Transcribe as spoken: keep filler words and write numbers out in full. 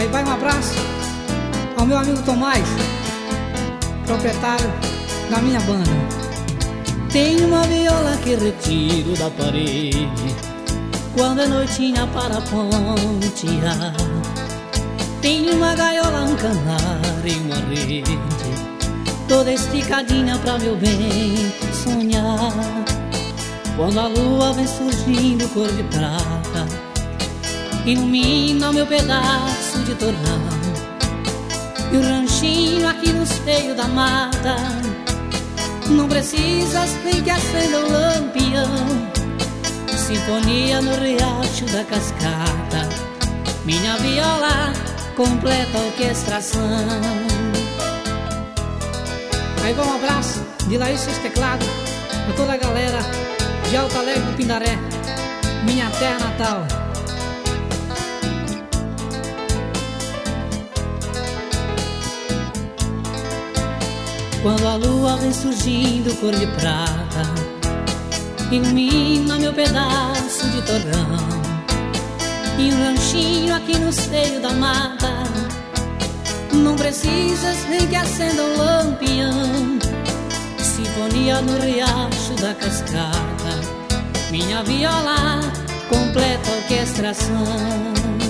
Aí vai um abraço ao meu amigo Tomás, proprietário da minha banda. Tem uma viola que retiro da parede quando é noitinha para pontear. Tem uma gaiola, um canário e uma rede, toda esticadinha pra meu bem sonhar. Quando a lua vem surgindo cor de prata, ilumina o meu pedaço de torrão. E o ranchinho aqui no seio da mata, não precisas nem que acenda o lampião. Sinfonia no riacho da cascata, minha viola completa a orquestração. Aí vai um abraço de Laís seus teclados a toda a galera de Alto Alegre do Pindaré, minha terra natal. Quando a lua vem surgindo cor de prata, ilumina meu pedaço de torrão. E um ranchinho aqui no seio da mata, não precisas nem que acenda um lampião. Sinfonia no riacho da cascata, minha viola completa a orquestração.